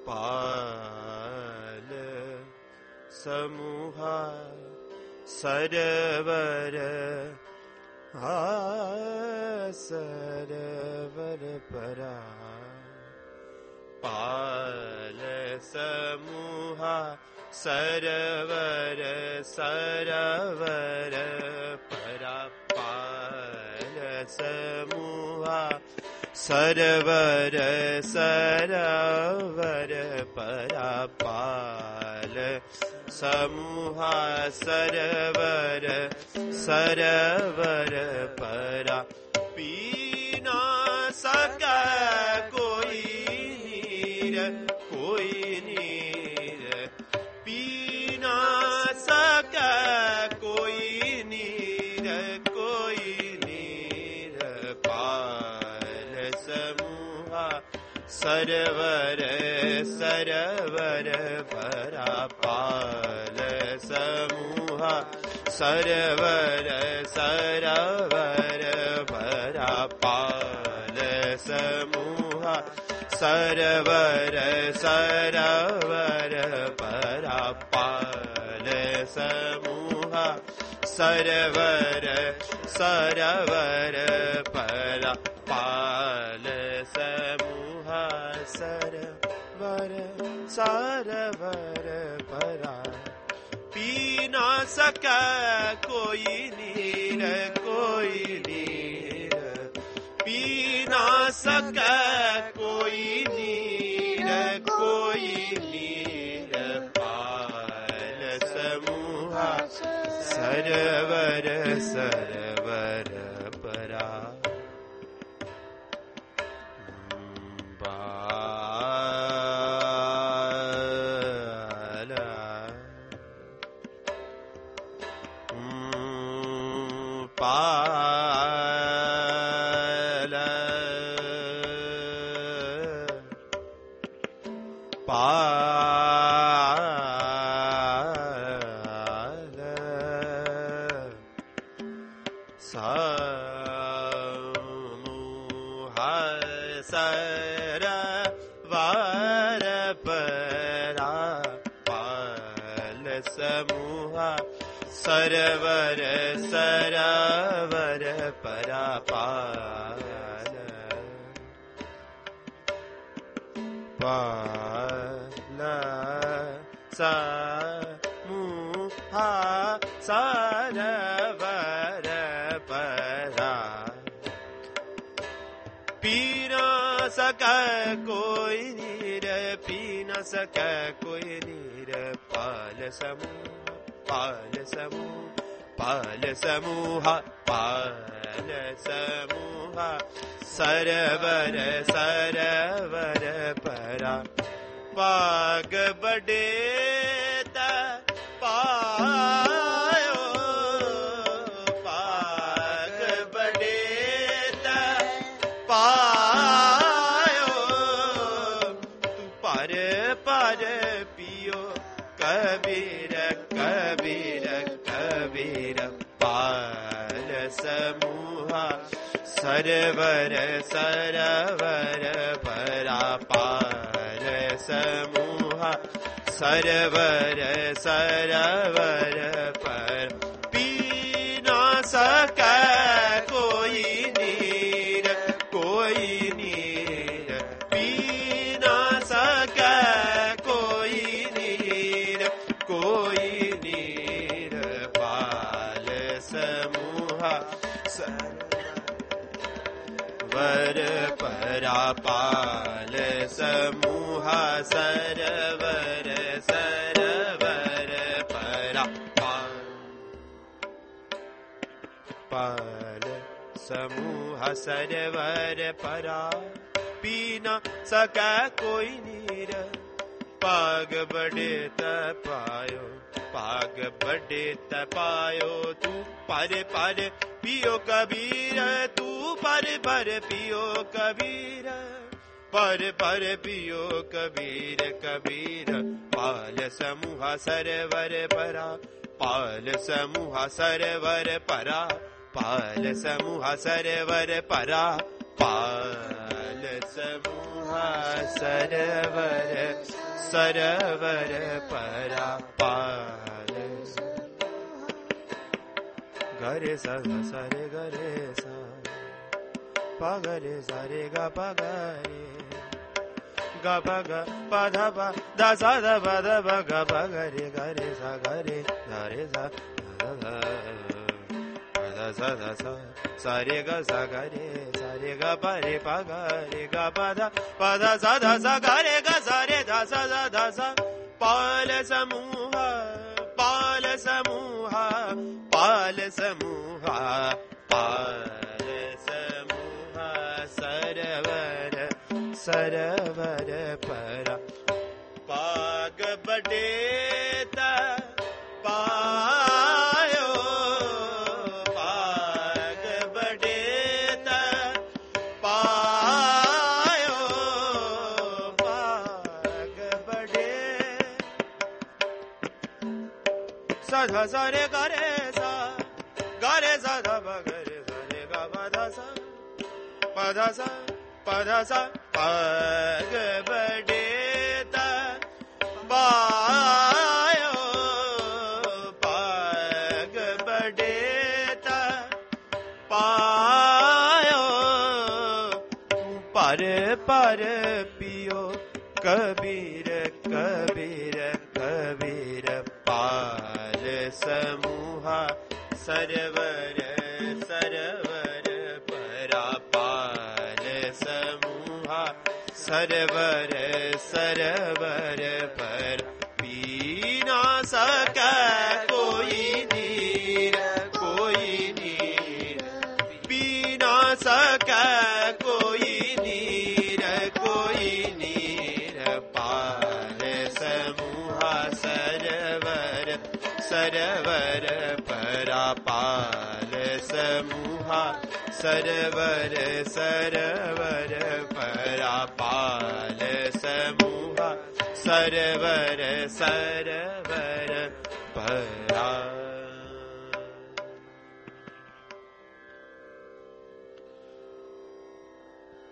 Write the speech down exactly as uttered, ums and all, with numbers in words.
पाल समूह सरवर हा सरवर परा पाल समूह सरवर सरवर परा पाल समूह सरवर सरवर परा पाल समूह सरवर सरवर परा पीना सका कोई नीर कोई नीर पीना सका कोई नीर कोई नीर पाल समूह सरवर सरवर परा पाल समूह सरवर सरवर परा पाल समूह सरवर सरवर परा पाल समूह सरवर सरवर परा पाल समूह सरवर सरवर परा पीना सका कोई नीर कोई नीर पीना सका कोई नीर कोई नीर पाल समूह सरवर सरवर परा पाल पाल समूह सरवर परा पाल समूह सरवर सरवर परा पाल पाल समूह सरवर परा पीना सका कोई नीर पीना सका कोई नीर पाल समूह पाल समूह पाल समूह पाल समूह सरवर सरवर परा पाग बड़े पायो पाग बड़े पायो तू पर पर पियो कबीर कबीर कबीर पाल समूह सरवर सरवर परा पाल समूह सरवर सरवर पर पीना सका कोई नीर कोई नीर पीना सका कोई नीर कोई नीर पाल समूह सरवर परा पाल समूह सरवर सरवर परा पाल समूह सरवर परा पीना सका कोई नीर पाग बड़े तपायो पाग बड़े तपायो तू पर पर पियो कबीर तू पर पर पियो कबीर पर पर पियो कबीर कबीर पाल समूह सरवर परा पाल समूह सरवर परा पाल समूह सरवर परा पाल पाल समूह सरवर सरवर परा पाल गरे सा सरे गरे सा पगरे सरे ग पगरे ग पग पध प द स द प द प ग पगरे गरे सा गरे गरे सा द स द स सरे ग सा गरे सरे ग परे पगरे ग पध पद स द स गरे ग सरे द स द द स पाल समूह पाल समूह पाल समूह पाल समूह सरवर सरवर परा पाग बडेता पायो पाग बडेता पायो पाग बडे सधा सरे गरे सा गरे सा ध गरे सरे ग पध सा पध सा पध सा पग बडेता पायो पग बडेता पायो पर पर पियो कबीर कबीर कबीर पाल समूह सरवर सरवर परा पाल समूह सरवर सरवर पर पीना सकै कोई नीर कोई नीर पीना सकै कोई नीर कोई नीर पाल समूह सरवर सरवर परा पाल समूह सरवर सरवर परा पाल समूह सरवर सरवर परा